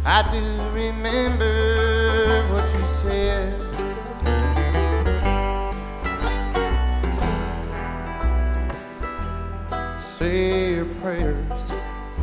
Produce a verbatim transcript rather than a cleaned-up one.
I do remember what you said. Say your prayers